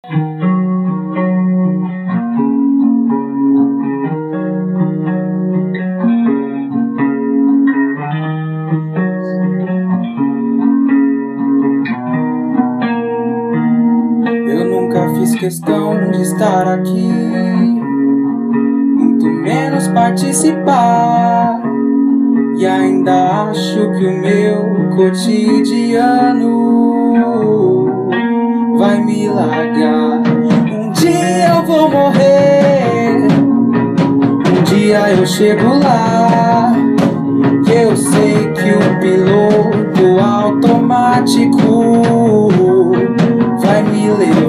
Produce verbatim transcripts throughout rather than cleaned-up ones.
Eu nunca fiz questão de estar aqui, muito menos participar. E ainda acho que o meu cotidiano vai me largar. Um dia eu vou morrer, um dia eu chego lá. E eu sei que o piloto automático vai me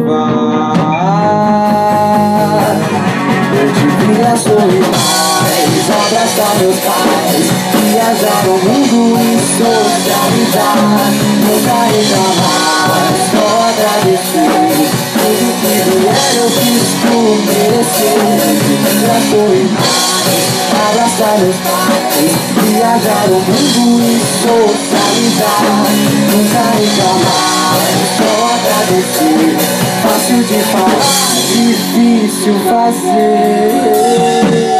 levar. Eu devia sorrir mais, abraçar meus pais, viajar o mundo e socializar. Nunca reclamar, só agradecer. Tudo que vier eu fiz por merecer. Eu devia sorrir mais, abraçar meus pais, viajar o mundo e socializar. Nunca reclamar, só agradecer. Fácil de falar, difícil fazer.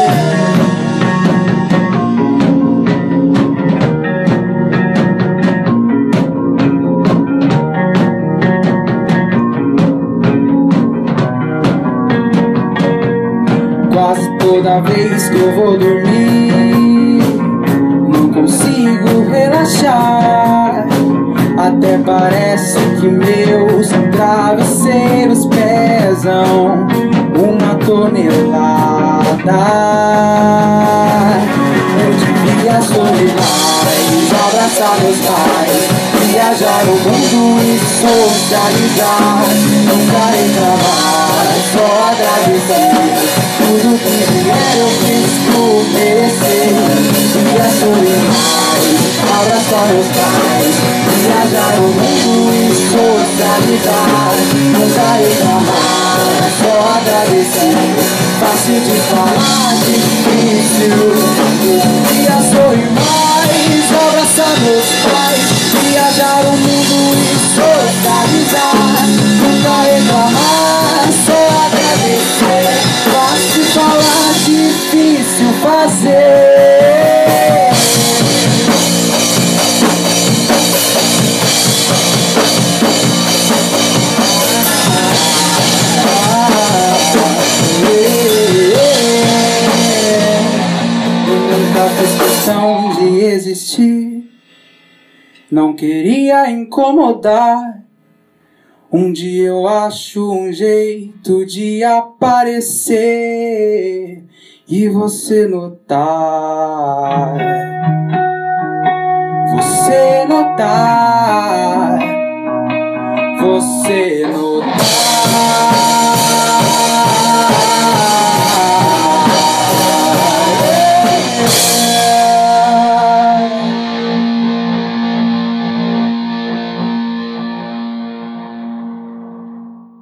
Quase toda vez que eu vou dormir, não consigo relaxar. Até parece que meus travesseiros pesam uma tonelada. Eu devia sorrir mais, abraçar meus pais, viajar o mundo e socializar. Nunca reclamar, só agradecer. Tudo que vier eu fiz por merecer. Devia sorrir mais, abraçar meus pais, viajar o mundo e socializar. Nunca reclamar, só agradecer. Fácil de falar, difícil. Eu devia sorrir mais, abraçar meus pais, viajar o mundo e socializar. Nunca reclamar, só agradecer. Fácil falar, difícil fazer. Eu nunca fiz questão de existir, não queria incomodar. Um dia eu acho um jeito de aparecer e você notar. Você notar. Você notar.